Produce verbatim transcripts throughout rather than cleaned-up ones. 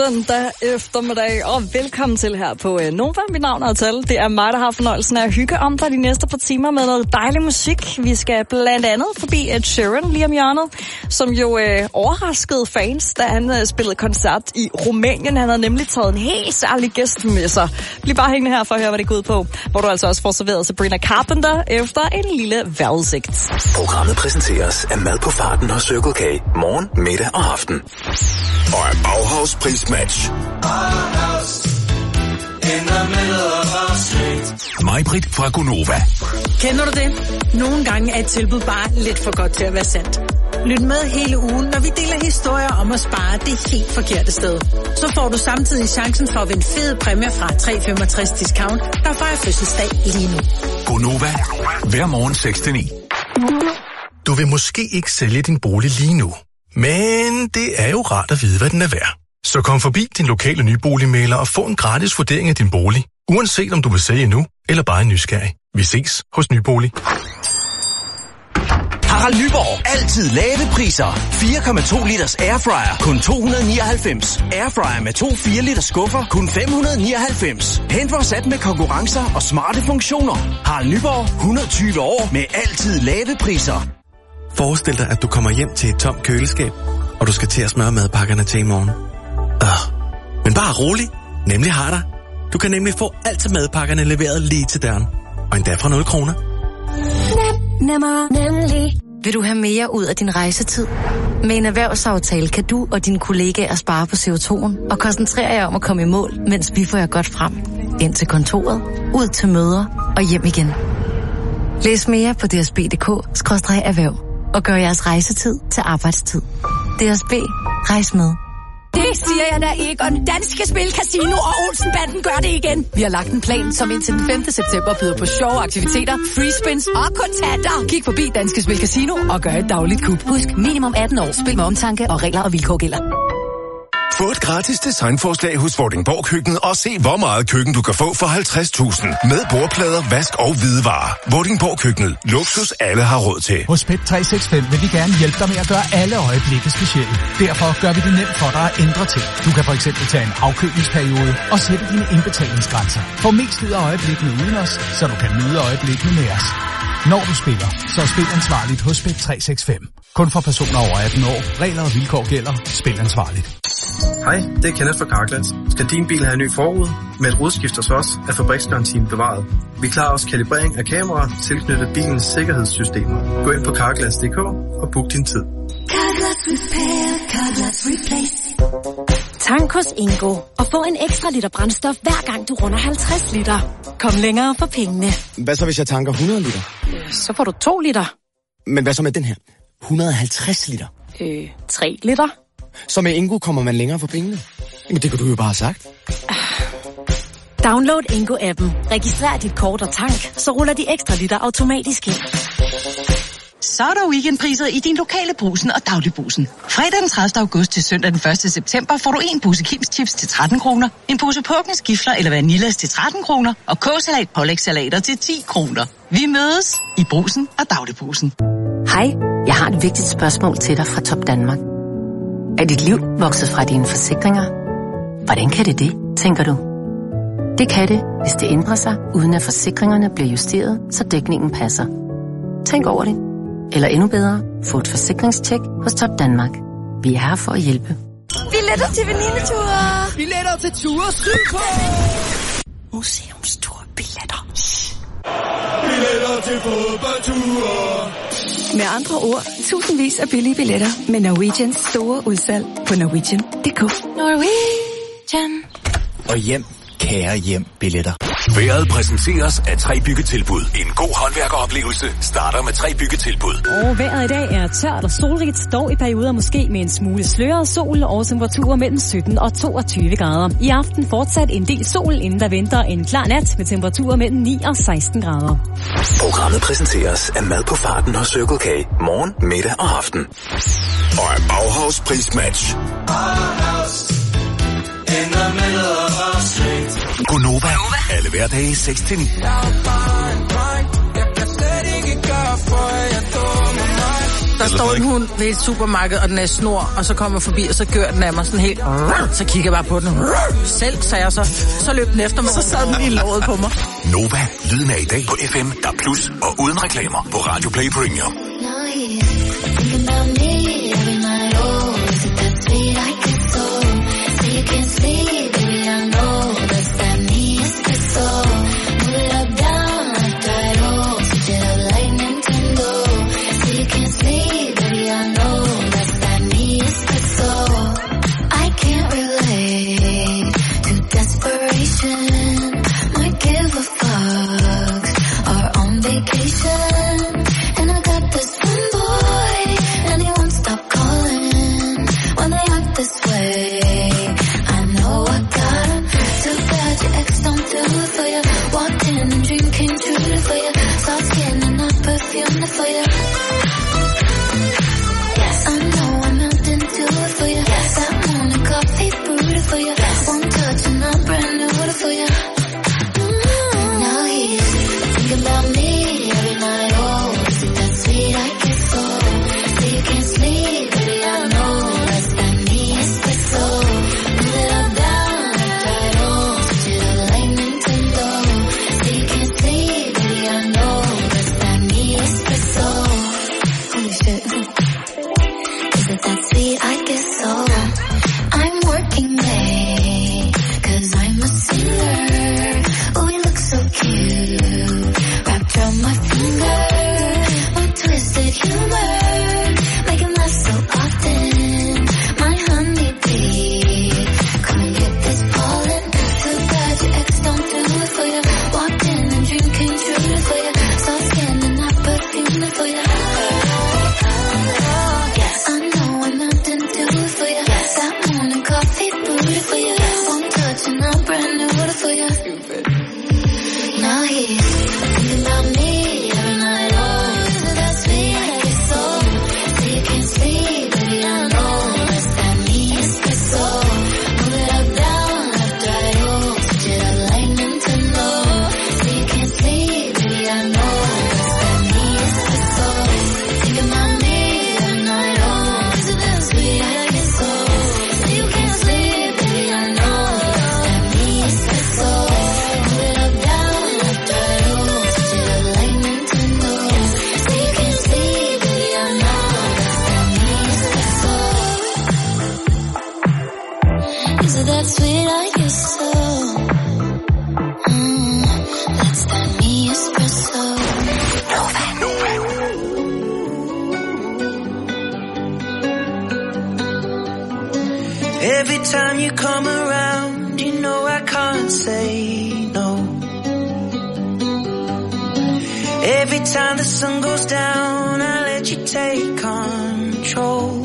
søndag eftermiddag, og velkommen til her på Nova. Mit navn er Tal. Det er mig, der har fornøjelsen af at hygge om dig de næste par timer med noget dejlig musik. Vi skal blandt andet forbi Ed Sheeran lige om hjørnet, som jo øh, overraskede fans, da han øh, spillede koncert i Rumænien. Han havde nemlig taget en helt særlig gæst med sig. Bliv bare hængende her for at høre, hvad det går ud på, hvor du altså også får serveret Sabrina Carpenter efter en lille vejrudsigt. Programmet præsenteres af mad på farten hos Circle K. Morgen, middag og aften. Og af Bauhaus prismatch. Majbrit fra Gonova. Kender du det? Nogle gange er et tilbud bare lidt for godt til at være sandt. Lyt med hele ugen, når vi deler historier om at spare det helt forkerte sted. Så får du samtidig chancen for at vinde fede præmier fra tre komma femogtres Discount, der fejrer fødselsdag lige nu. Gonova. Hver morgen seks til ni. Du vil måske ikke sælge din bolig lige nu, men det er jo rart at vide, hvad den er værd. Så kom forbi din lokale nyboligmægler og få en gratis vurdering af din bolig, uanset om du vil sælge nu eller bare er nysgerrig. Vi ses hos Nybolig. Harald Nyborg. Altid lave priser. fire komma to liters airfryer. Kun to hundrede nioghalvfems. Airfryer med to fire liters skuffer. Kun fem hundrede nioghalvfems. Hent vores app med konkurrencer og smarte funktioner. Harald Nyborg. et hundrede og tyve år med altid lave priser. Forestil dig, at du kommer hjem til et tomt køleskab, og du skal til at smøre madpakkerne til i morgen. Øh. Men bare rolig. Nemlig har der. Du kan nemlig få alt til madpakkerne leveret lige til døren. Og endda fra nul kroner. Nem, nemmer, nemlig. Vil du have mere ud af din rejsetid? Med en erhvervsaftale kan du og dine kollegaer spare på C O to'en og koncentrere jer om at komme i mål, mens vi får jer godt frem. Ind til kontoret, ud til møder og hjem igen. Læs mere på d s b punktum d k skråstreg erhverv og gør jeres rejsetid til arbejdstid. D S B. Rejs med. Det siger jeg da ikke, og den danske spil Casino og Olsen-banden gør det igen. Vi har lagt en plan, som indtil den femte september byder på sjove aktiviteter, free spins og kontanter. Kig forbi Danske Spil Casino og gør et dagligt kup. Husk, minimum atten år. Spil med omtanke, og regler og vilkår gælder. Få et gratis designforslag hos Vordingborg Køkkenet og se, hvor meget køkken du kan få for halvtreds tusind. Med bordplader, vask og hvidevarer. Vordingborg Køkkenet. Luksus alle har råd til. Hos P E T tre seks fem vil vi gerne hjælpe dig med at gøre alle øjeblikke specielle. Derfor gør vi det nemt for dig at ændre ting. Du kan for eksempel tage en afkølingsperiode og sætte dine indbetalingsgrænser. Få mest ud af øjeblikkene uden os, så du kan nyde øjeblikkene med os. Når du spiller, så spil ansvarligt hos P E T tre seks fem. Kun for personer over atten år. Regler og vilkår gælder. Spil ansvarligt. Hej, det er Kenneth fra Carglass. Skal din bil have en ny forrude? Med et rodskift hos os er fabriksgarantien bevaret. Vi klarer også kalibrering af kameraer tilknyttet bilens sikkerhedssystemer. Gå ind på carglass punktum d k og book din tid. Carglass Repair, Carglass Replace. Tank hos Ingo og få en ekstra liter brændstof hver gang du runder halvtreds liter. Kom længere for pengene. Hvad så, hvis jeg tanker hundrede liter? Så får du to liter. Men hvad så med den her? et hundrede og halvtreds liter? Øh, tre liter. Så med Ingo kommer man længere for pengene? Men det kunne du jo bare have sagt. Download Ingo-appen. Registrer dit kort og tank, så ruller de ekstra liter automatisk ind. Så er der weekendpriser i din lokale Brugsen og Dagligbrugsen. Fredag den tredivte august til søndag den første september får du en pose Kims chips til tretten kroner, en pose Pukens gifler eller vanillas til tretten kroner og K-salat pålægssalater til ti kroner. Vi mødes i Brugsen og Dagligbrugsen. Hej, jeg har et vigtigt spørgsmål til dig fra Top Danmark. Er dit liv vokset fra dine forsikringer? Hvordan kan det det, tænker du? Det kan det, hvis det ændrer sig, uden at forsikringerne bliver justeret, så dækningen passer. Tænk over det. Eller endnu bedre, få et forsikringstjek hos Top Danmark. Vi er her for at hjælpe. Billetter til venineture. Billetter til ture sydpå. Museumstur billetter. Billetter til fodboldture. Med andre ord, tusindvis af billige billetter med Norwegians store udsalg på norwegian punktum d k. Norwegian. Og hjem, kære hjem, billetter. Været præsenteres af tre byggetilbud. En god håndværkeroplevelse starter med tre byggetilbud. Og vejret i dag er tørt og solrigt, dog i perioder måske med en smule sløret sol og temperaturer mellem sytten og toogtyve grader. I aften fortsat en del sol, inden der venter en klar nat med temperaturer mellem ni og seksten grader. Programmet præsenteres af mad på farten hos Circle K. Morgen, middag og aften. Og af Bauhaus prismatch. Gonova. Alle hverdage seks til ni. Der står en hund ved et supermarked, og den er snor, og så kommer forbi, og så gør den af mig sådan helt... Så kigger jeg bare på den. Selv, sagde jeg så. Så løb den efter mig, så sad den i låret på mig. Nova, lyden af i dag på F M, der plus og uden reklamer på Radio Play Premium. Every time you come around, you know I can't say no. Every time the sun goes down, I let you take control.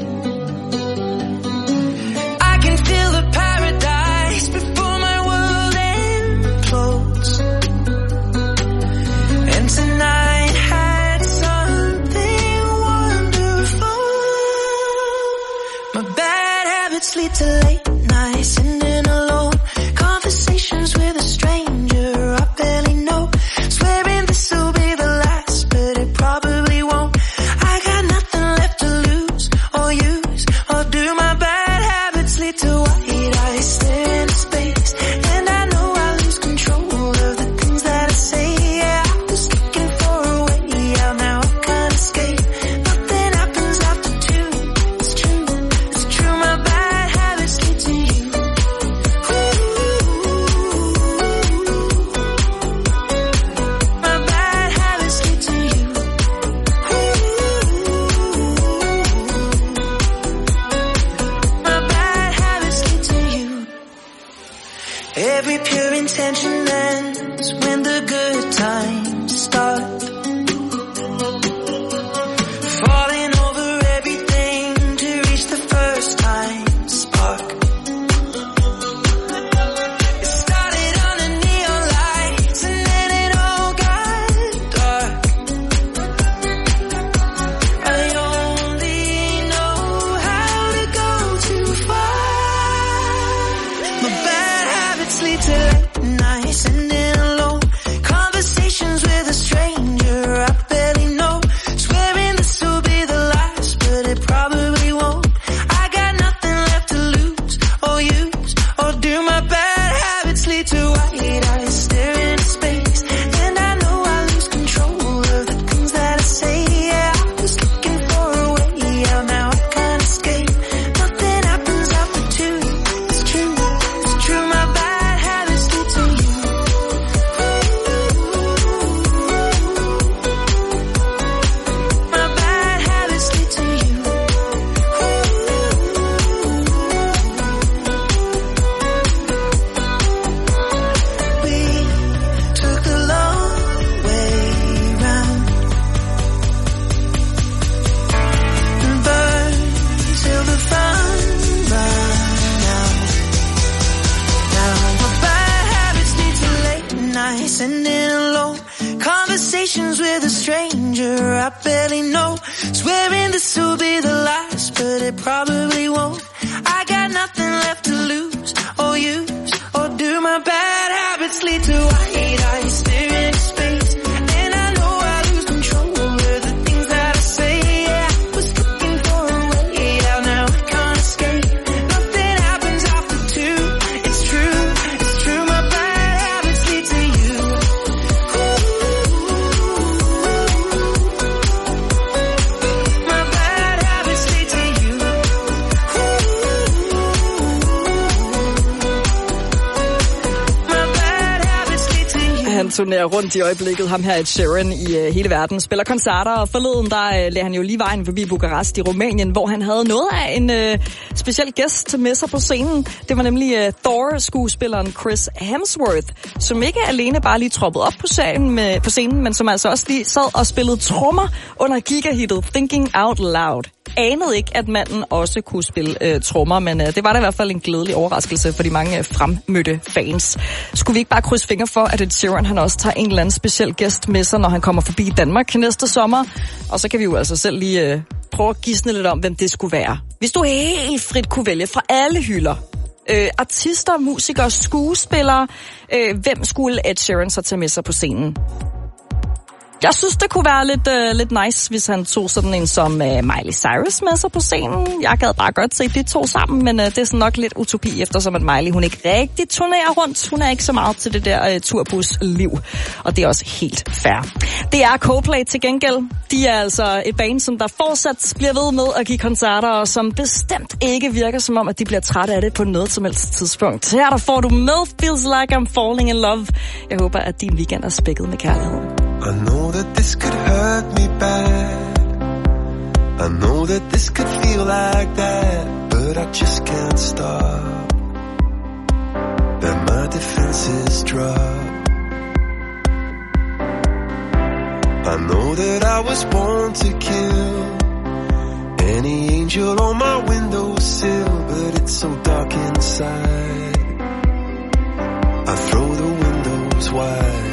I can feel the paradise before my world implodes. And tonight had something wonderful. My bad habits lead to late nights, sitting alone, conversations with a stranger I barely know, swearing this will be the last, but it probably won't. I got nothing left to lose or use or do. My bad habits lead to white eyes staring into space, and I know I lose control of the things that I say. Yeah, I was looking for a way out, now I can't escape. Nothing happens after two. It's true, it's true. My bad habits lead to you. My bad habits lead to you. My bad habits lead to you. Every pure intention ends when the good times start. Falling over everything to reach the first time spark. It started under neon lights and then it all got dark. I only know how to go too far. My bad habits lead to late nights, sitting alone, conversations with a stranger I barely know, swearing this will be the lead to white eyes staring into space. And I know I lose control of the things that I say. Yeah, I was looking for a way out, now I can't escape. Nothing happens after two. It's true, it's true. My bad habits lead to you. My bad habits lead to you. We took the long way round and burned till the fun ran out. Now my bad habits lead to late nights and in alone conversations with a stranger I barely know. Swearing this will be the last, but it probably won't. I got nothing left to lose or use or do. My bad habits lead to white eyes staring into space. And I know I lose control of the things that I say. Yeah, I was looking for a way out, now I can't escape. Nothing happens after two. It's true, it's true. My bad habits lead to you. My bad habits lead to you. My bad habits lead to you. Han turnerer rundt i øjeblikket, ham her Ed Sheeran, i uh, hele verden. Spiller koncerter, og forleden der uh, lagde han jo lige vejen forbi Bukarest i Rumænien, hvor han havde noget af en uh, speciel gæst med sig på scenen. Det var nemlig uh, Thor-skuespilleren Chris Hemsworth, som ikke alene bare lige troppede op på scenen, med, på scenen, men som altså også lige sad og spillede trommer under gigahittet Thinking Out Loud. Anede ikke, at manden også kunne spille øh, trommer, men øh, det var da i hvert fald en glædelig overraskelse for de mange øh, fremmødte fans. Skulle vi ikke bare krydse fingre for, at Ed Sheeran han også tager en eller anden speciel gæst med sig, når han kommer forbi Danmark næste sommer? Og så kan vi jo altså selv lige øh, prøve at gisne lidt om, hvem det skulle være. Hvis du helt frit kunne vælge fra alle hylder, øh, artister, musikere, skuespillere, øh, hvem skulle Ed Sheeran så tage med sig på scenen? Jeg synes, det kunne være lidt, uh, lidt nice, hvis han tog sådan en som uh, Miley Cyrus med sig på scenen. Jeg gad bare godt se de to sammen, men uh, det er sådan nok lidt utopi, eftersom at Miley hun ikke rigtig turnerer rundt. Hun er ikke så meget til det der uh, turbus-liv, og det er også helt fair. Det er Coldplay til gengæld. De er altså et band, som der fortsat bliver ved med at give koncerter, og som bestemt ikke virker som om, at de bliver trætte af det på noget som helst tidspunkt. Her der får du med Feels Like I'm Falling in Love. Jeg håber, at din weekend er spækket med kærlighed. I know that this could hurt me bad. I know that this could feel like that, but I just can't stop. And my defenses drop. I know that I was born to kill any angel on my windowsill, but it's so dark inside. I throw the windows wide.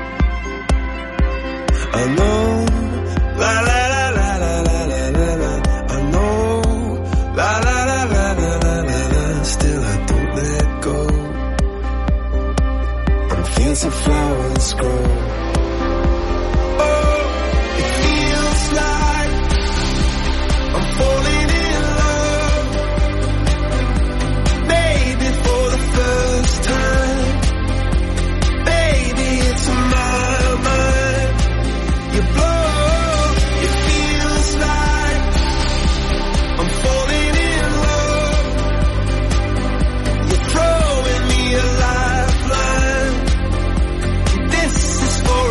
I know, la la la la la la la la la. I know, la la la la la la la la. Still I don't let go. On fields of flowers grow. Oh, it feels like I'm falling in love. Maybe for the first time. Baby, it's my mind. You blow, it feels like I'm falling in love. You're throwing me a lifeline. This is for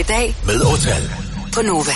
dag med Otal på Nova.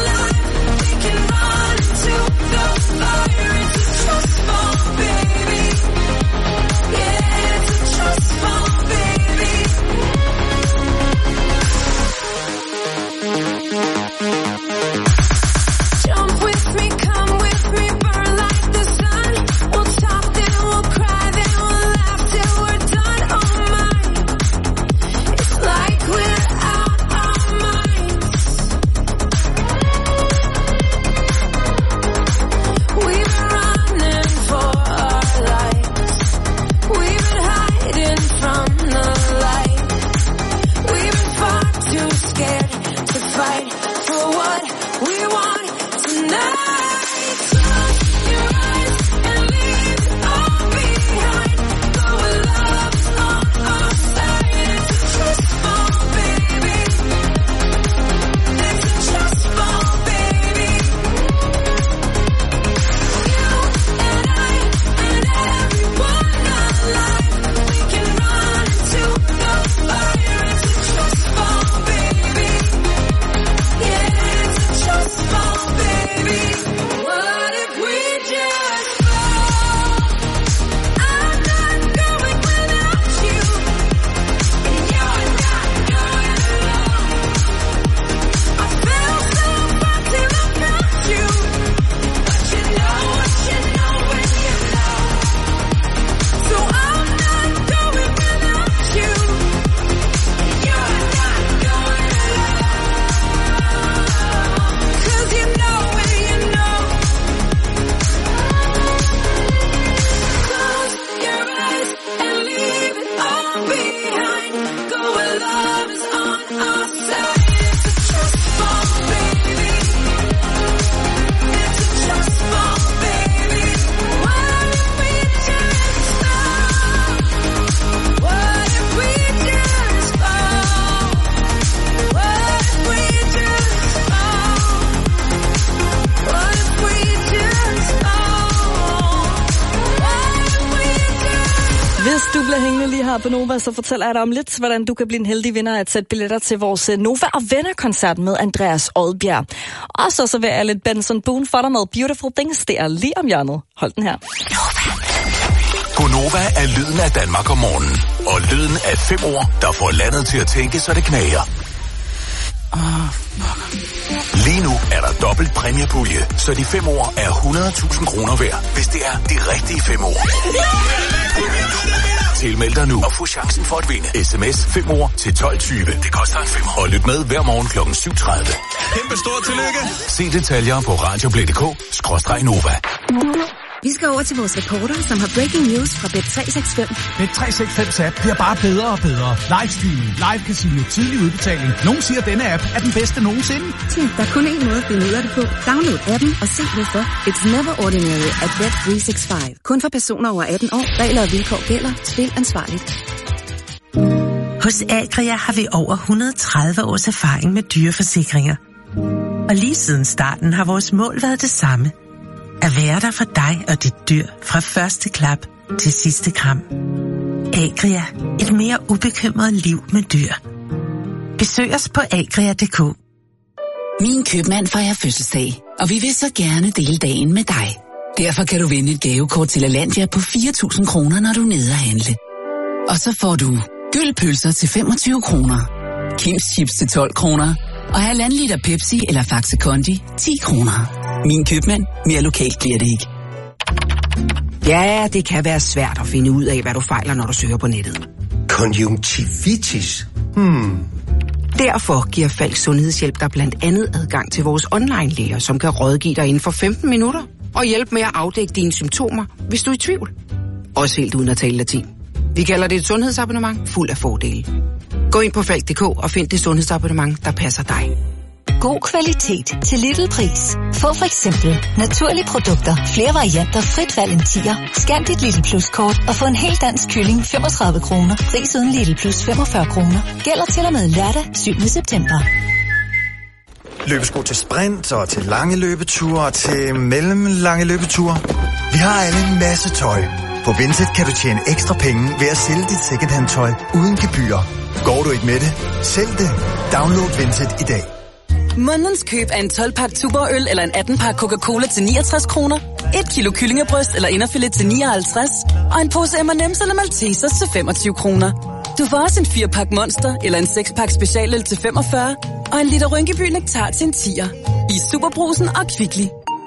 Baby på Nova, så fortæller jeg dig om lidt, hvordan du kan blive en heldig vinder af at sætte billetter til vores Nova og Venner-koncert med Andreas Odbjerg. Og så serverer jeg lidt Benson Boone for dig med Beautiful Things. Det er lige om hjørnet. Hold den her. Gonova er lyden af Danmark om morgenen. Og lyden af fem ord, der får landet til at tænke, så det knager. Oh, Lige nu er der dobbelt præmiepulje, så de fem ord er hundrede tusind kroner værd, hvis det er de rigtige fem ord. Tilmeld dig nu og få chancen for at vinde. S M S fem ord til tolv tyve. Det koster en femmer. Og lyt med hver morgen klokken syv tredive. Kæmpe stort tillykke. Se detaljer på radioplay punktum d k skråstreg Nova. Vi skal over til vores reporter, som har breaking news fra Bet tre seks fem. Bet tre seks fem app bliver bare bedre og bedre. Livestreaming, live casino, tidlig udbetaling. Nogle siger, at denne app er den bedste nogensinde. Tja, der er kun én måde at finde ud af det på. Download appen og se hvorfor. It's never ordinary at Bet tre seks fem. Kun for personer over atten år. Regler og vilkår gælder. Spil ansvarligt. Hos Agria har vi over et hundrede og tredive års erfaring med dyreforsikringer. Og lige siden starten har vores mål været det samme. At være der for dig og dit dyr fra første klap til sidste kram. Agria, et mere ubekymret liv med dyr. Besøg os på agria punktum d k. Min købmand fejrer fødselsdag, og vi vil så gerne dele dagen med dig. Derfor kan du vinde et gavekort til Alandia på fire tusind kroner, når du er nede at handle. Og så får du gyldpølser til femogtyve kroner, Kims chips til tolv kroner, og halvanden liter Pepsi eller Faxe Kondi ti kroner. Min købmand, mere lokalt bliver det ikke. Ja, det kan være svært at finde ud af, hvad du fejler, når du søger på nettet. Konjunktivitis? Hmm. Derfor giver Falk Sundhedshjælp dig blandt andet adgang til vores online-læger, som kan rådgive dig inden for femten minutter og hjælpe med at afdække dine symptomer, hvis du er i tvivl. Også helt uden at tale latin. Vi kalder det et sundhedsabonnement fuld af fordele. Gå ind på falk punktum d k og find det sundhedsabonnement, der passer dig. God kvalitet til Little pris. Få for eksempel naturlige produkter, flere varianter, frit valg en tier. Scan dit Little Plus kort og få en helt dansk kylling femogtredive kroner. Pris uden Little Plus femogfyrre kroner. Gælder til og med lørdag syvende september. Løbesko til sprint og til lange løbeture og til mellemlange løbeture. Vi har alle en masse tøj. På Vinted kan du tjene ekstra penge ved at sælge dit secondhand tøj uden gebyr. Går du ikke med det? Sælg det. Download Vinted i dag. Månedens køb af en tolv-pakke Tuborg-øl eller en atten-pakke Coca-Cola til niogtres kroner, et kilo kyllingebryst eller inderfilet til nioghalvtreds, og en pose M and M's eller Maltesers til femogtyve kroner. Du får også en fire-pakke Monster eller en seks-pakke specialøl til femogfyrre, og en liter Rynkeby Nektar til en tier. I Superbrusen og Kvickly.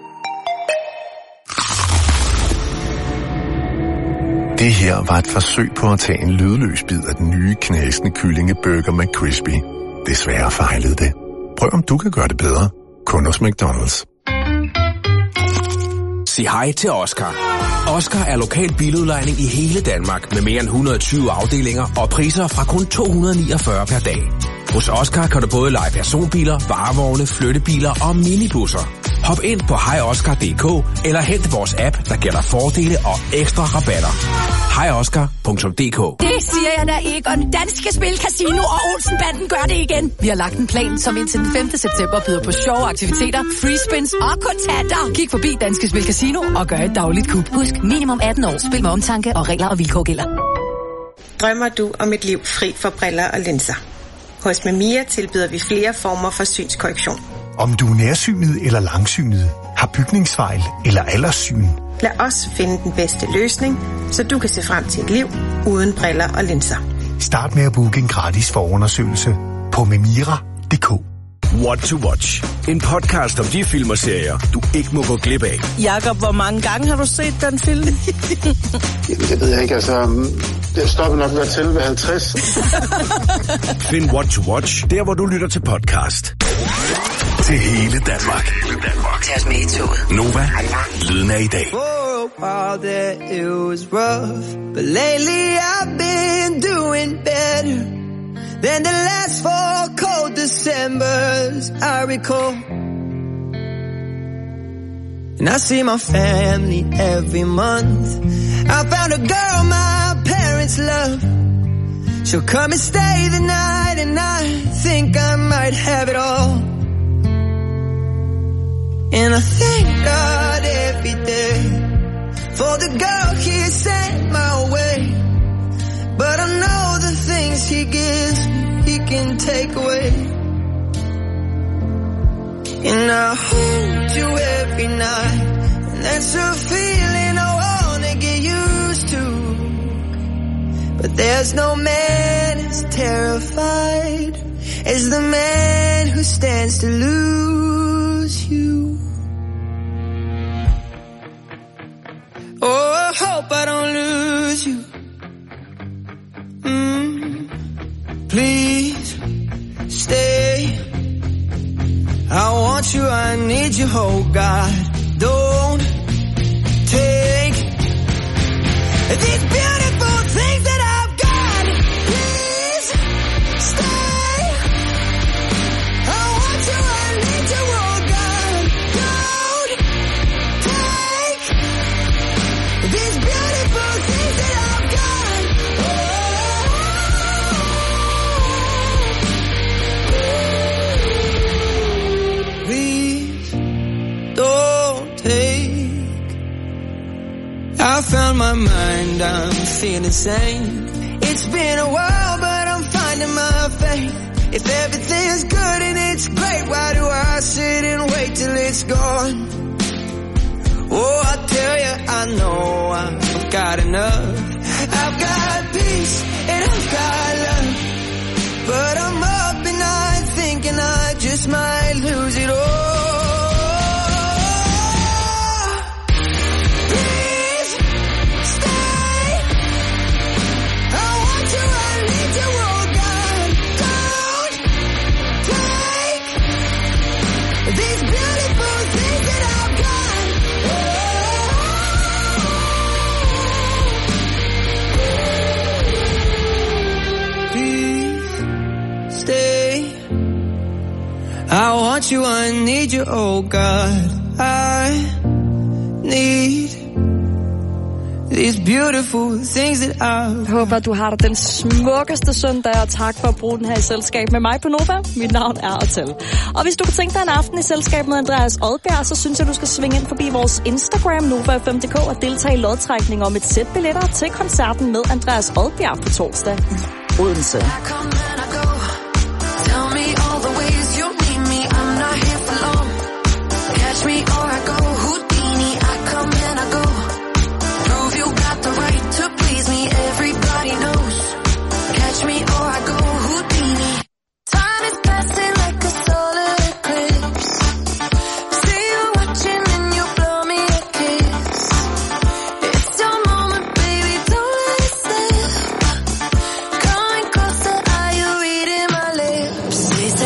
Det her var et forsøg på at tage en lydløs bid af den nye knasende kyllingeburger McCrispy. Desværre fejlede det. Prøv om du kan gøre det bedre. Kun hos McDonald's. Sig hej til Oscar. Oscar er lokal biludlejning i hele Danmark med mere end et hundrede og tyve afdelinger og priser fra kun to hundrede og niogfyrre per dag. Hos Oscar kan du både leje personbiler, varevogne, flyttebiler og minibusser. Hop ind på hej oscar punktum d k eller hent vores app, der giver dig fordele og ekstra rabatter. hej oscar punktum d k. Det siger jeg da ikke, og den danske spil Casino og Olsen-banden gør det igen. Vi har lagt en plan, som indtil den femte september byder på sjove aktiviteter, free spins og kontanter. Kig forbi Danske Spil Casino og gør et dagligt kup. Husk, minimum atten år. Spil med omtanke, og regler og vilkår gælder. Drømmer du om et liv fri for briller og linser? Hos Memia tilbyder vi flere former for synskorrektion. Om du er nærsynet eller langsynet, har bygningsfejl eller alderssyn. Lad os finde den bedste løsning, så du kan se frem til et liv uden briller og linser. Start med at booke en gratis forundersøgelse på memira punktum d k. What to Watch. En podcast om de film og serier, du ikke må gå glip af. Jakob, hvor mange gange har du set den film? Jamen, det ved jeg ikke. Altså, det stopper nok ved at tælle ved halvtreds. Find What to Watch, der hvor du lytter til podcast. Til hele Danmark. Tag os med i toget. Nova. Lyden af i dag. For a while there it was rough, but lately I've been doing better than the last four cold Decembers I recall. And I see my family every month. I found a girl my parents love. She'll come and stay the night, and I think I might have it all. And I thank God every day for the girl He sent my way. but I know the things he gives me, he can take away. And I hold you every night, and that's a feeling I wanna get used to. But there's no man as terrified as the man who stands to lose you. Oh, I hope I don't lose you. Mm. Please stay. I want you, I need you, oh God. Don't take these beautiful things that I've got. Please stay. I want you, I need you, oh God. Don't take these beautiful things that I've got. Oh. Please don't take. I found my mind, I'm feeling sane. It's been a while, but I'm finding my faith. If everything's good and it's great, why do I sit and wait till it's gone? Oh, I tell you, I know I've got enough. I've got peace and I've got love, but I'm up at night thinking I just might lose it all. Please stay. I want you, I need you, oh God. Don't take these beautiful things that I've got. Please stay. I want you, I need you, oh God. I need these beautiful things that I've... Jeg håber, du har dig den smukkeste søndag, og tak for at bruge den her i selskab med mig på Nova. Mit navn er Atal. Og hvis du kan tænke dig en aften i selskab med Andreas Odbjerg, så synes jeg, du skal svinge ind forbi vores Instagram, Nova F M punktum d k, og deltage i lodtrækning om et sæt billetter til koncerten med Andreas Odbjerg på torsdag i Odense. Say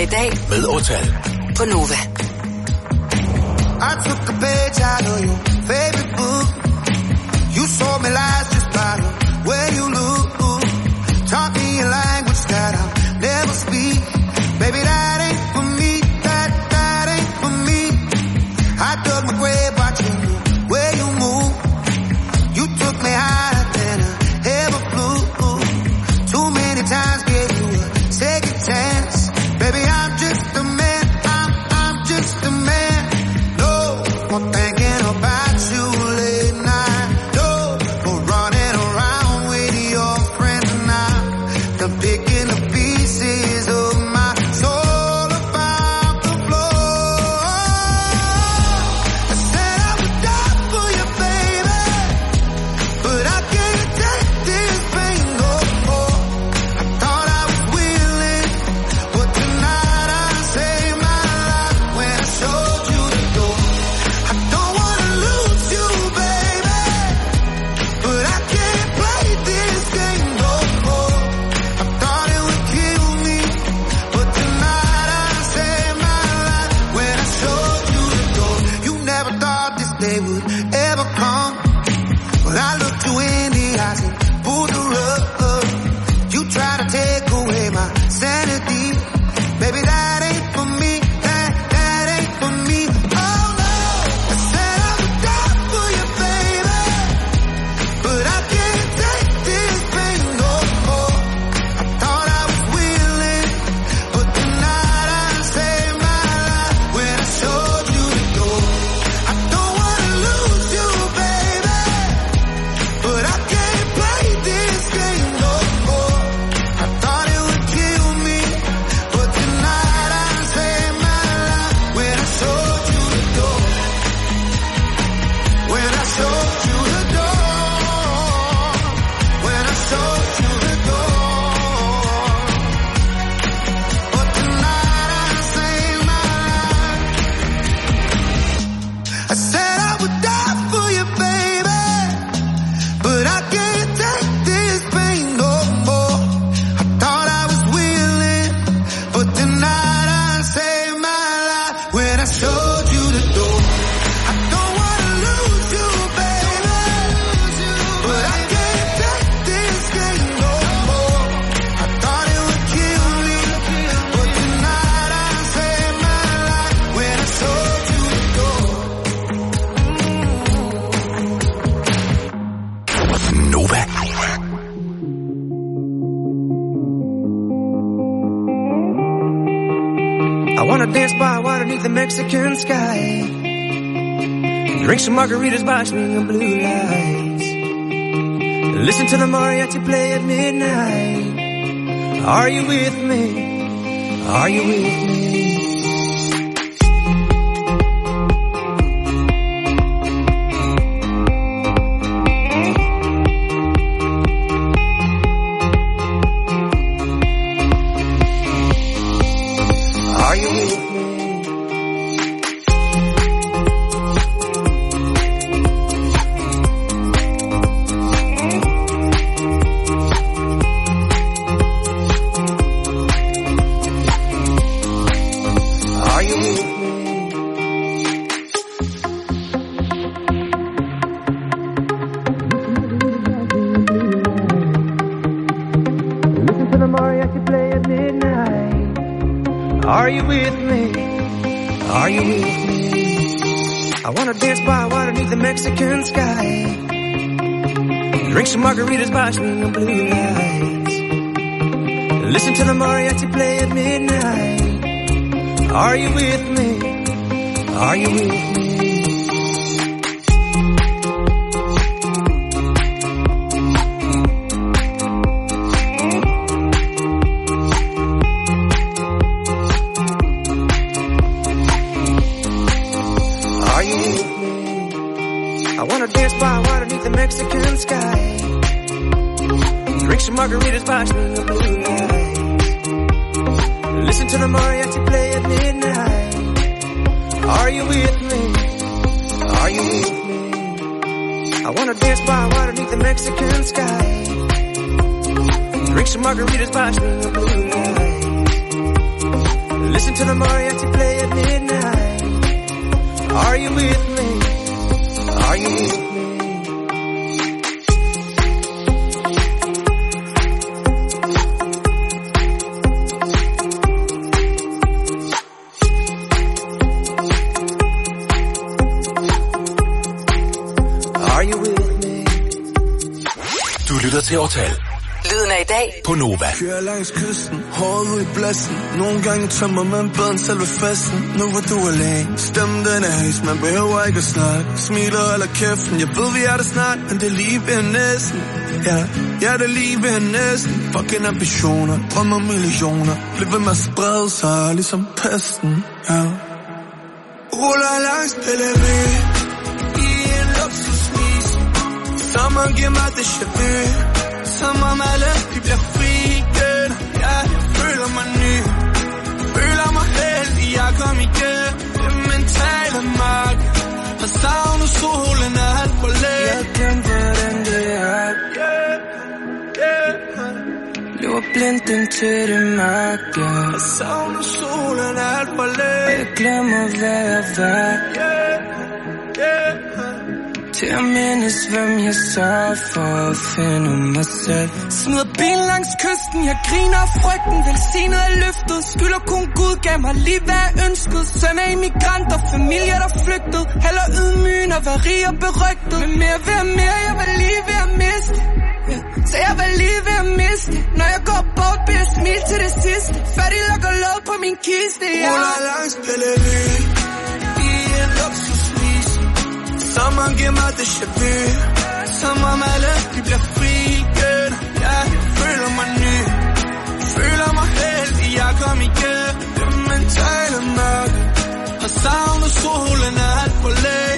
dag med Otal på Nova. I took a page out of your favorite book. You sold me lies just by the way you look. Taught me a language that I'll never speak. Baby, that ain't for me. That, that ain't for me. I dug my grave watching the way you move. You took me higher than I ever flew. Too many times gave you a second chance. Baby, I'm just a man. I'm, I'm just a man. No more thinking about you late night. No more running around with your friends now. The picking the pieces of my soul about the floor. I said I would die for you, baby, but I can't take this pain no more. I thought I was willing, but tonight I saved my life when I showed you the door. I don't wanna lose you, baby, but I can't play this game no more. I thought it would kill me, but tonight I saved my life when I showed you the door. You never thought this day would ever come, but I looked you in the eyes and pulled the rug. You try to take away my sanity, baby, that ain't for me. That, that ain't for me. Oh no, I said I would die for you, baby, but I can't take this pain no more. I thought I was willing, but tonight I saved my life when I showed you the door. I don't wanna lose you, baby, but I can't play this game no more. I thought it would kill me, but tonight I saved my life when I showed you the door. When I showed you the door. When I showed you the door. But tonight I saved my life. I said I would die for you, baby, but I can't take this pain no more. I thought I was willing, but tonight I saved my life when I showed you the door. I don't wanna lose you, baby, but I can't take this game no more. I thought it would kill me, but tonight I saved my life when I showed you the door. Nova. I wanna dance by water beneath the Mexican sky. Drink some margaritas by swinging blue lights. Listen to the mariachi play at midnight. Are you with me? Are you with me? Are you with me? Are you with me? Listen to the mariachi play at midnight. Are you with me? Are you with me? I wanna dance by water beneath the Mexican sky. Drink some margaritas by swinging blue lights. Listen to the mariachi play at midnight. Are you with me? Are you with me? Are you with me? I wanna dance by water beneath the Mexican sky. Drink some margaritas by swinging blue lights. Listen to the mariachi play at midnight. Are you with me? Are you with me? I wanna dance by water beneath the Mexican sky. Drink some margaritas by swinging blue lights. Listen listen to the mariachi play at midnight. Are you with me? Are you with me? Lytter til Årtal. Lyden af i dag på Nova. Kører langs kysten, hårdt ud i blæsten. Nogle gange tømmer man bedre end selve festen. Nu hvor du er alene, stemmen den er hæs. Man behøver ikke at snakke, smiler eller kæften. Jeg ved vi er der snart, men det er lige ved næsten. Ja, ja det er lige ved næsten. Fucking ambitioner, drømmer millioner. Bliv ved med at sprede sig, ligesom pesten. Ja. Ruller langs Pellery i en luksusmis. Sommeren giver mig det chauffør. Som om alle de bliver fri igen. Ja, jeg føler mig ny. Føler mig heldig, jeg kom igen. Det mentale magt. Har savnet solen og alt for læg. Jeg glemte hvordan det er. Yeah, yeah. Lever blindt indtil det magt, ja. Har savnet solen og alt for læg. Og jeg glemmer hvad jeg var. Yeah, yeah. Til at mindes, hvem jeg så for at finde mig selv. Smider bilen langs kysten, jeg griner af frygten. Velsignet af løftet, skylder kun Gud, gav mig lige hvad jeg ønskede. Søn af immigranter, familier der flygtede. Heller ydmygen og var rig og berygtet. Men mere ved at mere, jeg var lige ved at miste. Så jeg var lige ved at miste. Når jeg går bort, bliver jeg smil til det sidste. Før de lukker låg på min kiste, ja. Ruller langs Pellery i en luksusmis. Sommeren giver mig det chauffør. Som om alle de bliver fri igen. Ja, jeg føler mig ny. Føler mig heldig, jeg kom igen. Det mentale mørke. Har savnet solen og alt for læg.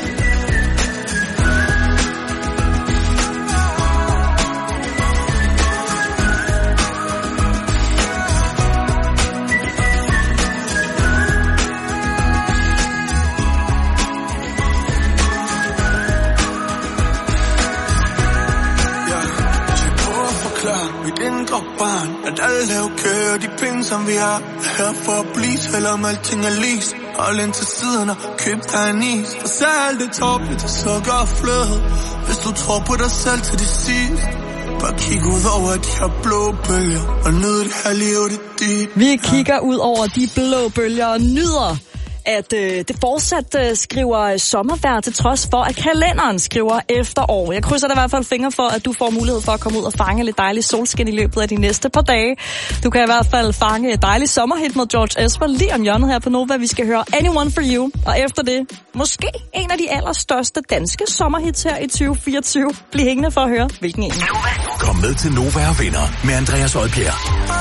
Barn, at alle laver kører de penge som vi har. Her for at please, eller om alting er lis. Hold ind til siden og køb dig en is. For så er alt det tåbeligt, det sukker og fløde. Hvis du tror på dig selv til det sidste. Bare kig ud over de her blå bølger og nyd det her liv, det er dit. Vi kigger ud over de blå bølger og nyder at øh, det fortsat øh, skriver sommervejr, til trods for, at kalenderen skriver efterår. Jeg krydser da i hvert fald fingre for, at du får mulighed for at komme ud og fange lidt dejlig solskin i løbet af de næste par dage. Du kan i hvert fald fange et dejligt sommerhit med George Ezra lige om hjørnet her på Nova. Vi skal høre Anyone for You, og efter det, måske en af de allerstørste danske sommerhits her i tyve fireogtyve. Bliv hængende for at høre, hvilken en. Kom med til Nova og Vinder med Andreas Odbjerg.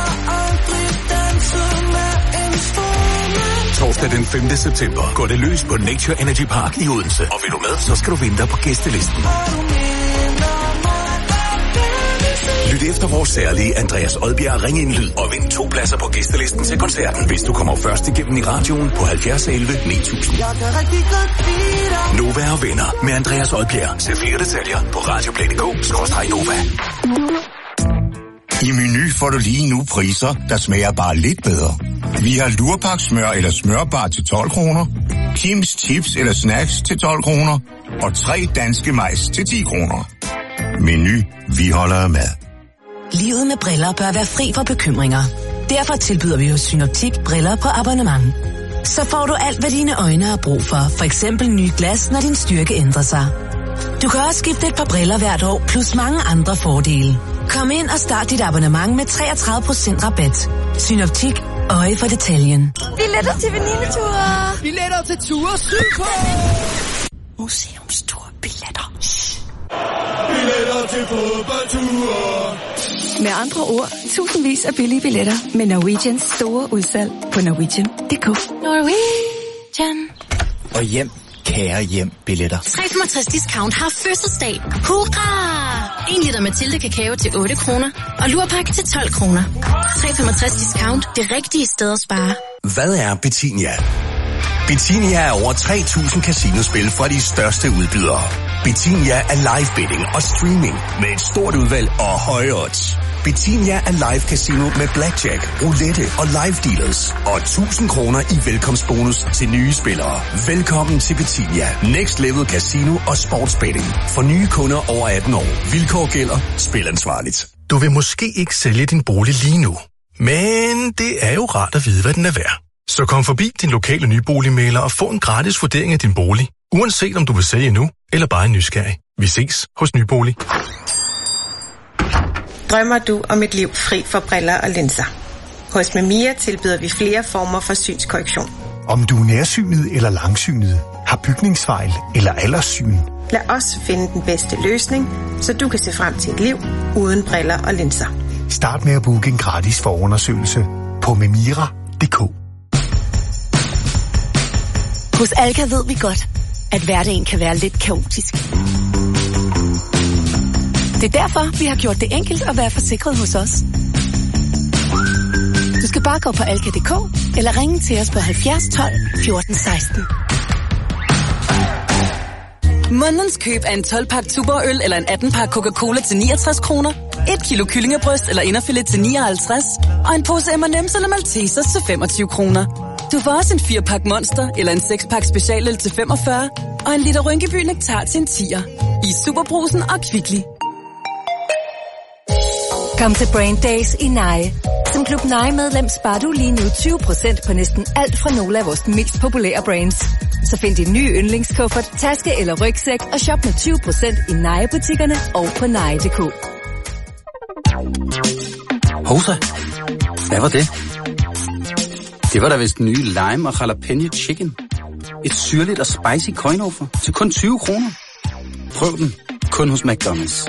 Torsdag den femte september går det løs på Nature Energy Park i Odense. Og vil du med, så skal du vinde dig på gæstelisten. Lyt efter vores særlige Andreas Odbjerg ring ind lyd og vind to pladser på gæstelisten til koncerten, hvis du kommer først igennem i radioen på halvfjerds elleve ni tusind. Nova og Venner med Andreas Odbjerg. Se flere detaljer på radioplay punktum d k skråstreg nova. I Meny får du lige nu priser, der smager bare lidt bedre. Vi har lurpaksmør eller smørbar til tolv kroner, Kims chips eller snacks til tolv kroner, og tre danske majs til ti kroner. Meny, vi holder af mad. Livet med briller bør være fri for bekymringer. Derfor tilbyder vi hos Synoptik briller på abonnement. Så får du alt, hvad dine øjne har brug for. For eksempel nye glas, når din styrke ændrer sig. Du kan også skifte et par briller hvert år, plus mange andre fordele. Kom ind og start dit abonnement med treogtredive procent rabat. Synoptik. Øje for detaljen. Billetter til venineture. Billetter til ture sydpå. Museumstur billetter. Billetter til fodboldture. Med andre ord, tusindvis af billige billetter med Norwegians store udsalg på Norwegian punktum d k. Norwegian. Og hjem, kære hjem, billetter. tre komma femogtres discount har fødselsdag. Hurra! en liter Mathilde kakao til otte kroner, og lurpak til tolv kroner. tre komma femogtres discount, det rigtige sted at spare. Hvad er Betinia? Betinia er over tre tusind casinospil fra de største udbydere. Betinia er live betting og streaming med et stort udvalg og høje odds. Betinia er live casino med blackjack, roulette og live dealers. Og tusind kroner i velkomstbonus til nye spillere. Velkommen til Betinia. Next Level Casino og Sportsbetting. For nye kunder over atten år. Vilkår gælder. Spil ansvarligt. Du vil måske ikke sælge din bolig lige nu, men det er jo rart at vide, hvad den er værd. Så kom forbi din lokale nyboligmægler og få en gratis vurdering af din bolig, uanset om du vil sælge nu eller bare er nysgerrig. Vi ses hos Nybolig. Drømmer du om et liv fri for briller og linser? Hos Memia tilbyder vi flere former for synskorrektion. Om du er nærsynet eller langsynet, har bygningsfejl eller alderssyn. Lad os finde den bedste løsning, så du kan se frem til et liv uden briller og linser. Start med at booke en gratis forundersøgelse på memira punktum d k. Hos Alka ved vi godt, at hverdagen kan være lidt kaotisk. Det er derfor, vi har gjort det enkelt at være forsikret hos os. Du skal bare gå på alka punktum d k eller ringe til os på halvfjerds tolv fjorten seksten. Månedens køb af en tolv-pakke Tuborg-øl eller en atten-pakke Coca-Cola til niogtres kroner. Et kilo kyllingebryst eller inderfilet til nioghalvtreds. Og en pose M and M's eller Maltesers til femogtyve kroner. Du får også en fire-pakke Monster eller en seks-pakke specialøl til femogfyrre. Og en liter Rynkeby Nektar til en tier. I Superbrusen og Kvickly. Kom til Brain Days i Nye. Som Klub Nye-medlem sparer du lige nu tyve procent på næsten alt fra nogle af vores mest populære brands. Så find din nye yndlingskuffert, taske eller rygsæk og shop med tyve procent i Nye-butikkerne og på nye punktum d k. Hovsa, hvad var det? Det var da vist den nye lime og jalapeno chicken. Et syrligt og spicy coin-offer til kun tyve kroner. Prøv den, kun hos McDonald's.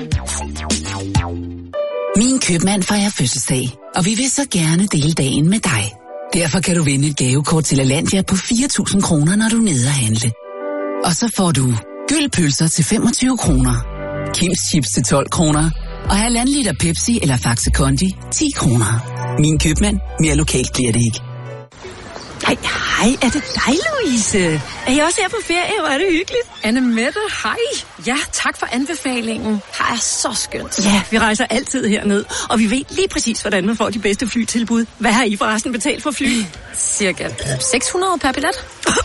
Min købmand fejrer fødselsdag, og vi vil så gerne dele dagen med dig. Derfor kan du vinde et gavekort til Lalandia på fire tusind kroner, når du er nede at handle. Og så får du gyldpølser til femogtyve kroner, Kims chips til tolv kroner, og halvanden liter Pepsi eller Faxe Kondi ti kroner. Min købmand, mere lokalt bliver det ikke. Hej, hej, er det dig, Louise? Er I også her på ferie? Hvor er det hyggeligt. Anne Mette, hej. Ja, tak for anbefalingen. Her er så skønt. Ja, vi rejser altid herned, og vi ved lige præcis, hvordan man får de bedste flytilbud. Hvad har I forresten betalt for fly? Cirka seks hundrede per billet.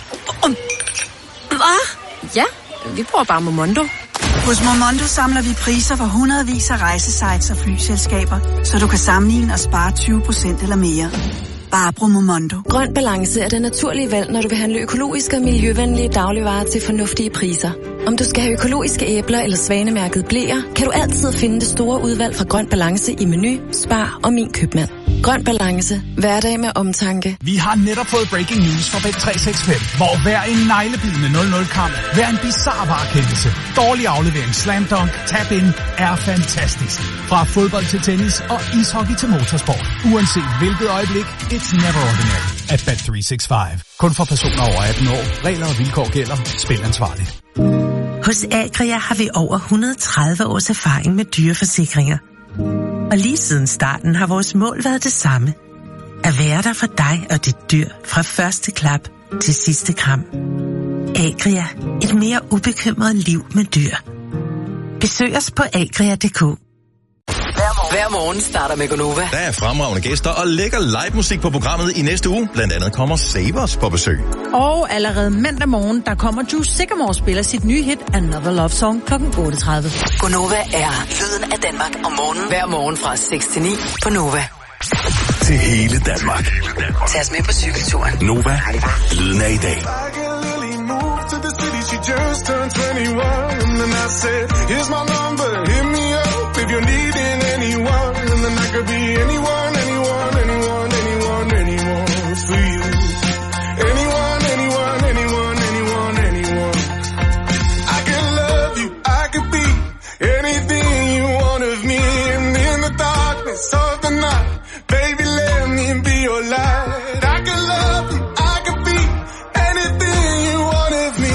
Hvad? Ja, vi bruger bare Momondo. Hos Momondo samler vi priser for hundredvis af rejsesites og flyselskaber, så du kan sammenligne og spare tyve procent eller mere. Bare brug Momondo. Grøn Balance er det naturlige valg, når du vil handle økologiske og miljøvenlige dagligvarer til fornuftige priser. Om du skal have økologiske æbler eller svanemærket bleer, kan du altid finde det store udvalg fra Grøn Balance i Meny, Spar og Min Købmand. Grøn Balance. Hverdag med omtanke. Vi har netop fået breaking news fra Bet tre seks fem, hvor hver en neglebidende nul nul-kamp, hver en bizarre varekendelse, dårlig aflevering, slam dunk, tap-in er fantastisk. Fra fodbold til tennis og ishockey til motorsport. Uanset hvilket øjeblik, it's never ordinary at Bet tre seks fem. Kun for personer over atten år. Regler og vilkår gælder. Spil ansvarligt. Hos Agria har vi over et hundrede og tredive års erfaring med dyreforsikringer. Og lige siden starten har vores mål været det samme. At være der for dig og dit dyr fra første klap til sidste kram. Agria. Et mere ubekymret liv med dyr. Besøg os på agria punktum d k. Hver morgen starter med Gonova. Der er fremragende gæster og lækker live musik på programmet i næste uge. Blandt andet kommer Savers på besøg. Og allerede mandag morgen, der kommer Drew Sycamore spiller sit nye hit Another Love Song klokken otte tredive. Gonova er lyden af Danmark om morgenen. Hver morgen fra seks til ni på Nova. Til hele Danmark. Tag os med på cykelturen. Nova. Lyden af i dag. She just turned twenty-one, and then I said, here's my number, hit me up if you're needing anyone, and then I could be anyone, anyone, anyone, anyone, anyone for you. Anyone, anyone, anyone, anyone, anyone. I could love you, I could be anything you want of me, and in the darkness of the night, baby, let me be your light. I could love you, I could be anything you want of me.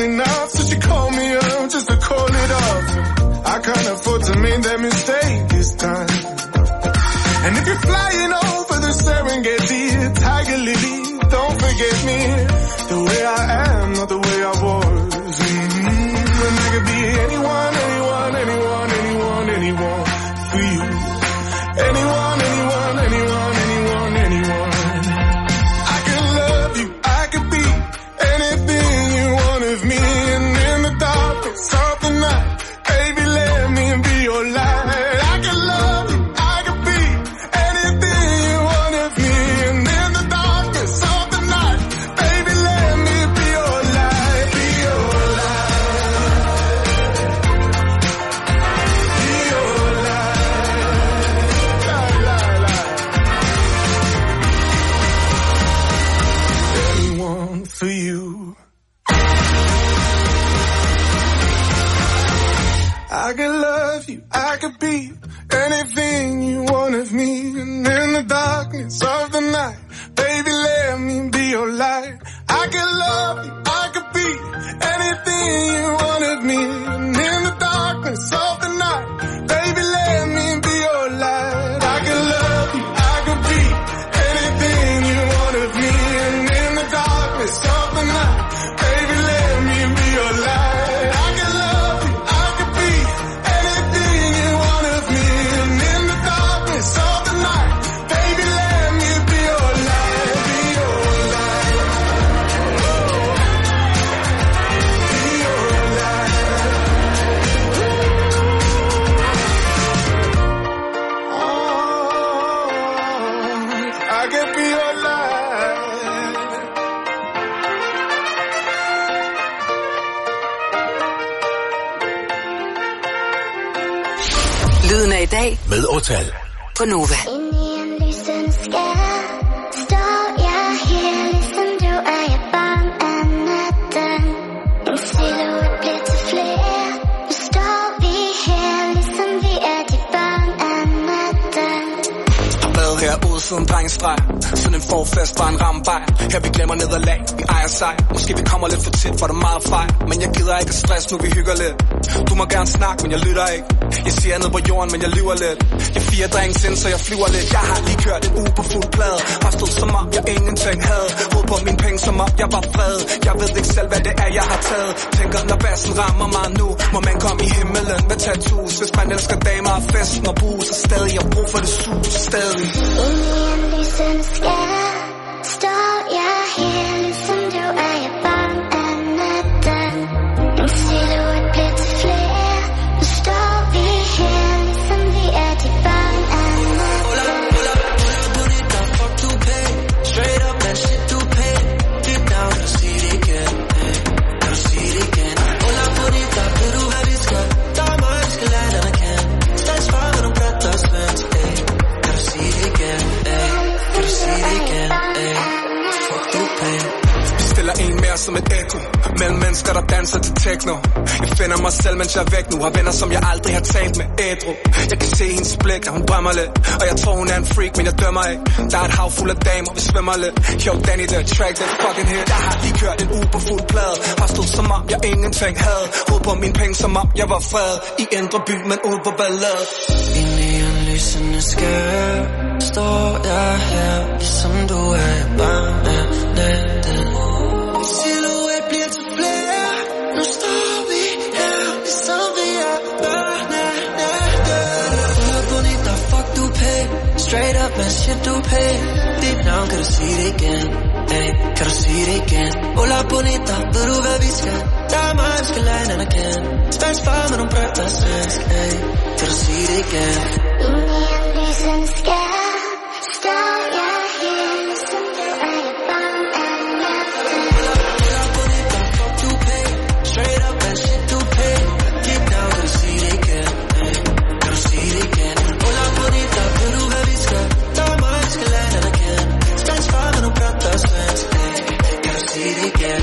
I can't afford to make that mistake. It's get me the way I am, not the way I was. Mm-hmm. And I could be anyone, anyone, anyone, anyone, anyone for you. Anyone, anyone, anyone, anyone, anyone. I could love you, I could be anything you want of me. And in the darkness of the night, baby, let me be your light. I could love you, I could be anything you want of me. And in the darkness of the night, baby, let me be your light. Be your light. Be your light. La, la, la. Anyone for you. I could love you, I could be anything you want of me. And in the darkness of the night, baby, let me be your light. I could love you, I could be anything you want of me. And in the darkness of the night, baby, let me be your light. I could love you, I could be anything you want of me. And in the darkness of the night, baby, let me be your light. I could love you, I could be anything you want of me. And in the darkness of the night, baby, let me be your light. Be your light. Be your light. Oh, I could be your light. Lyden af i dag Med Otal. på Nova. Inde i en lysende skær står jeg her, ligesom du er jeg barn af natten. En silhuet bliver til flere. Nu står vi her, ligesom vi er de børn af natten. Har været herude siden drengestreg. Siden en forfest var en rambej. Her vi glemmer nederlag, vi ejer sej. Måske vi kommer lidt for tit, for der er meget fejl. Men jeg gider ikke at stress, nu vi hygger lidt. Du må gerne snakke, men jeg lytter ikke. Jeg siger ned på jorden, men jeg lyver lidt. Jeg fire drinks ind, så jeg flyver lidt. Jeg har lige kørt en uge på fuld plade. Har stået som om jeg ingenting havde. Råd på mine penge, som om jeg var fred. Jeg ved ikke selv, hvad det er, jeg har taget. Tænker, når bassen rammer mig nu, må man komme i himmelen med tattoos. Hvis man elsker damer og festen og bus, så stadig jeg brug for det sus, stadig. Inde i en lysende skær står jeg her, ligesom du er jeg barn af natten. En silhuet bliver til flere. Nu står vi her, ligesom vi er de børn af natten. Straight up that shit du pay. Deep down, kan du sige det igen? Kan du sige det igen? Hola bonita, ved du hvad vi skal? Der er mig, vi skal lade den erkende. Stadsfar med nogle bredt og svensk. Kan du sige det igen? Kan du sige det igen? Fuck du pay. Vi stiller en mere som et ekko. Mellem mennesker, der danser til techno. Jeg finder mig selv, mens jeg er væk nu. Har venner, som jeg aldrig har talt med ædru. Jeg kan se hendes blik, at hun drømmer lidt. Og jeg tror, hun er en freak, men jeg dømmer ikke. Der er et hav fuld af damer, vi svømmer lidt. Yo, Danny, the track, that fucking hit. Jeg har lige kørt en uge på fuld plade. Har stået som om, jeg ingenting havde. Råd på mine penge, som om jeg var fred. I indre by, men ude på ballade. Inde i en lysende skær står jeg her, ligesom du er barn af natten. En silhuet bliver til flere. Nu står vi her, ligesom vi er børn af natten. Hola bonita, fuck du pay. Straight up man, shit du pay. Deep down, kan du sige det igen? Hey, kan du sige det igen? Hola bonita, ved du hvad vi skal? Der er mig, vi skal lade en anerkende. Spansk far med nogle bredt og svensk. Hey, kan du sige det igen? Inde i en lysende skær står jeg her, ligesom du er jeg barn af natten. Hola bonita, fuck du pay. Straight up that shit du pay. Deep down, kan du sige det igen? Hey, kan du sige det igen? Hola bonita, ved du hvad vi skal? Der er mig, vi skal lade en anerkende. Spansk far med nogle bredt og svensk. Hey, kan du sige det igen?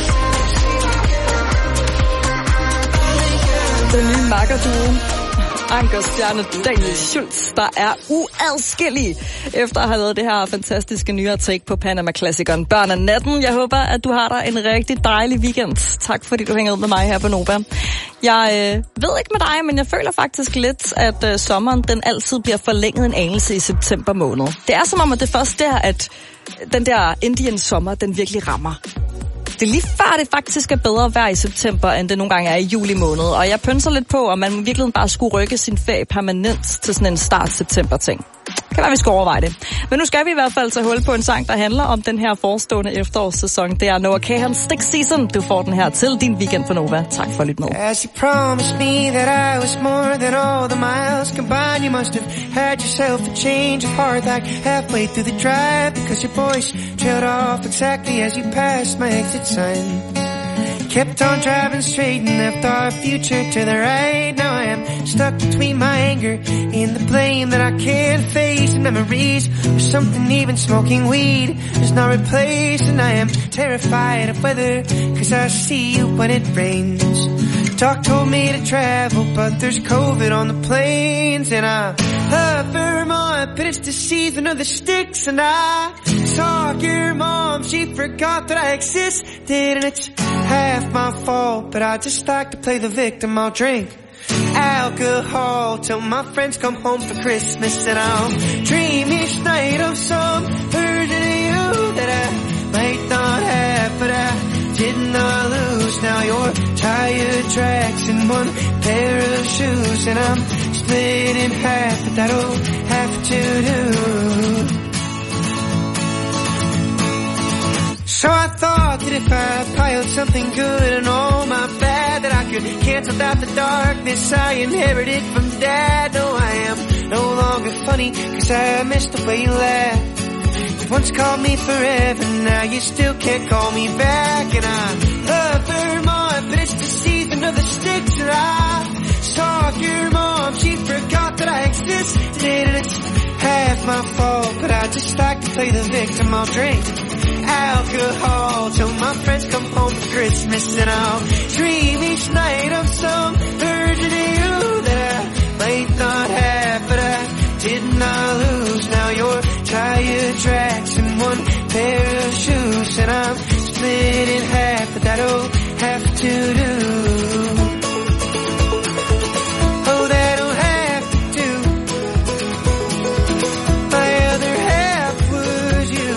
Den nye makkerduo Ankerstjerne Daniel Schultz, der er uadskillig efter at have lavet det her fantastiske nyere take på Panama-klassikeren Børn af natten. Jeg håber, at du har dig en rigtig dejlig weekend. Tak fordi du hænger ud med mig her på Nova. Jeg øh, ved ikke med dig, men jeg føler faktisk lidt, at øh, sommeren den altid bliver forlænget en anelse i september måned. Det er som om, at det først der, at den der Indian sommer, den virkelig rammer. Det er lige før, det faktisk er bedre vejr i september, end det nogle gange er i juli måned. Og jeg pønser lidt på, om man virkelig bare skulle rykke sin ferie permanent til sådan en start-september-ting. Kan være, vi skal overveje det. Men nu skal vi i hvert fald tage hul på en sang, der handler om den her forestående efterårssæson. Det er Noah Kahans Stick Season. Du får den her til din weekend for Nova. Tak for at lytte med. As you promised me that I was more than all the miles combined, you must have had yourself a change of heart like halfway through the drive, because your voice trailed off exactly as you passed my exit sign. Kept on driving straight and left our future to the right. Now I am stuck between my anger and the blame that I can't face, and memories of something even smoking weed does not replace. And I am terrified of weather, cause I see you when it rains. Doc told me to travel, but there's COVID on the planes. And I love Vermont, but it's the season of the sticks. And I saw your mom, she forgot that I existed. And it's half my fault, but I just like to play the victim. I'll drink alcohol till my friends come home for Christmas. And I'll dream each night of some version of you that I might not have, but I did not lose. Now you're tire tracks and one pair of shoes, and I'm split in half, but that'll have to do. So I thought that if I piled something good and all my bad, that I could cancel out the darkness I inherited from Dad. No, I am no longer funny, cause I missed the way you laughed. You once called me forever, now you still can't call me back. And I love Vermont, but it's the season of the sticks. And I saw your mom, she forgot that I existed. And it's half my fault, but I just like to play the victim. I'll drink alcohol till my friends come home for Christmas. And I'll dream each night of some version of you that I might not have, but I did not lose. Now you're tire tracks and one pair of shoes, and I'm split in half, but that'll have to do. Oh, that'll have to do. My other half was you.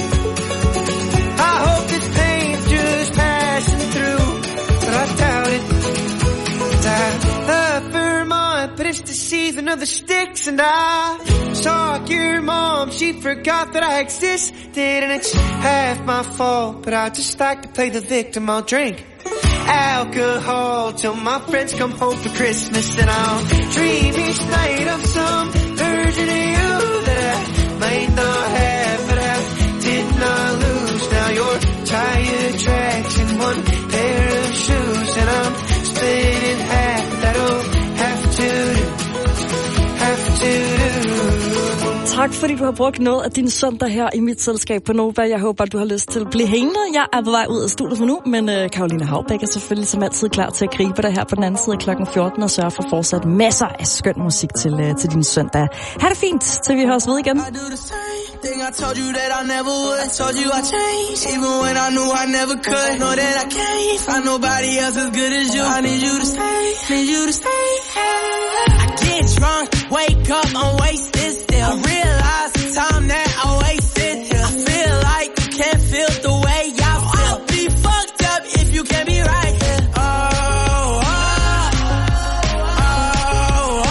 I hope this pain's just passing through, but I doubt it. I love Vermont, but it's the season of the sticks. And I saw your mom, she forgot that I existed. And it's half my fault, but I just like to play the victim. I'll drink alcohol till my friends come home for Christmas. And I'll dream each night of some version of you that I might not have, but I did not lose. Now you're tire tracks and one pair of shoes, and I'm split in half. That'll have to do, have to do. Tak fordi du har brugt noget af din søndag her i mit selskab på Nova. Jeg håber, du har lyst til at blive hængende. Jeg er på vej ud af studiet for nu, men uh, Karoline Haubæk er selvfølgelig som altid klar til at gribe dig her på den anden side klokken fjorten og sørge for fortsat masser af skøn musik til, uh, til din søndag. Ha' det fint, til vi høres ved igen. Thing I told you that I never would. I told you I changed, even when I knew I never could. Know that I can't find nobody else as good as you. I need you to stay, need you to stay. I get drunk, wake up, I'm wasted still. I realize the time that I wasted here. I feel like you can't feel the way I feel. I'll be fucked up if you can't be right here. Oh, oh, oh, oh,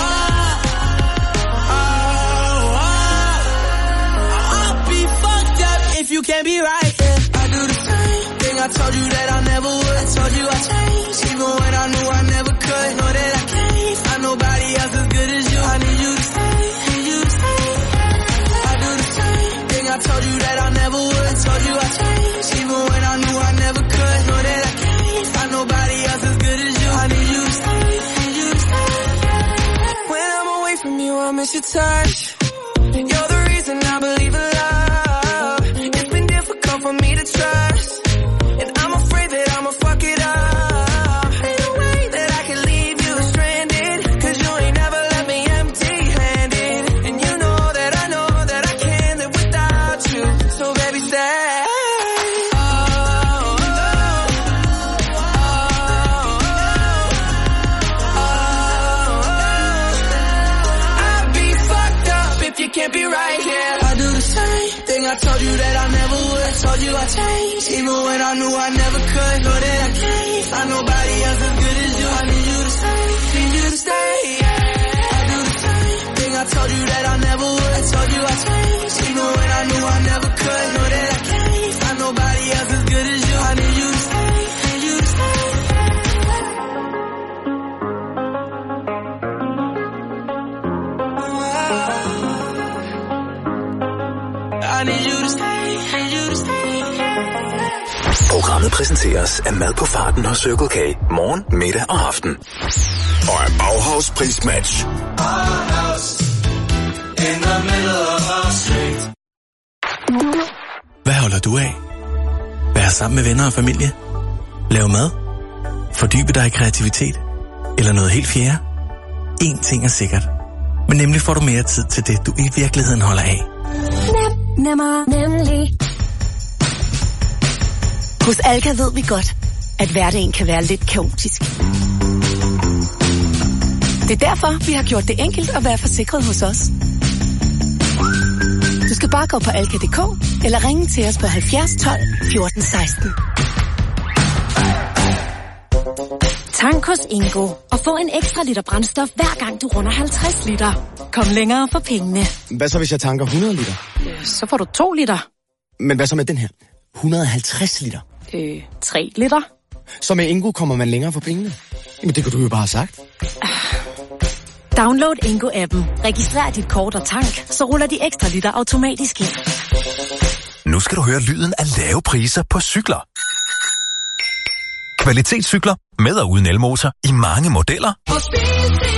oh, oh. I'll be fucked up if you can't be right here. I do the same thing I told you that I never would. I told you I changed, even when I knew I never could. Know that I can't find nobody else as good as you. I need you to stay, need you to stay. I do the same thing I told you that I never would. I told you I changed, even when I knew I never could. Know that I can't find nobody else as good as you. I need you to stay, need you to stay. When I'm away from you, I miss your touch. You're the reason I believe in love. It's been difficult for me to trust, and I'm afraid that I'ma fuck it up. Ain't no way that I can leave you stranded, cause you ain't never left. I told you that I never would. I told you I changed, even when I knew I never could. Know that I can't find nobody else as good as you. I need you to stay, need you to stay, yeah. I do the same thing. I told you that I never would. I told you I changed, even when I knew I never could. Know that I can't find nobody else as good as you. I need you to stay, need you to stay. I need you to stay, need you to stay. Programmet præsenteres af mad på farten hos Circle K. Morgen, middag og aften. Og af Bauhaus Prismatch. Hvad holder du af? Vær sammen med venner og familie? Lav mad? Fordybe dig i kreativitet? Eller noget helt fjerde? En ting er sikkert. Men nemlig får du mere tid til det, du i virkeligheden holder af. Nem, nemmer, nemlig. Hos Alka ved vi godt, at hverdagen kan være lidt kaotisk. Det er derfor, vi har gjort det enkelt at være forsikret hos os. Du skal bare gå på alka punktum d k eller ringe til os på halvfjerds tolv fjorten seksten. Tank hos Ingo og få en ekstra liter brændstof hver gang du runder halvtreds liter. Kom længere for pengene. Hvad så, hvis jeg tanker hundrede liter? Så får du to liter. Men hvad så med den her? et hundrede og halvtreds liter? Øh, tre liter. Så med Ingo kommer man længere for pengene? Jamen, det kunne du jo bare have sagt. Download Ingo-appen. Registrer dit kort og tank, så ruller de ekstra liter automatisk ind. Nu skal du høre lyden af lave priser på cykler. Kvalitetscykler med og uden elmotor i mange modeller.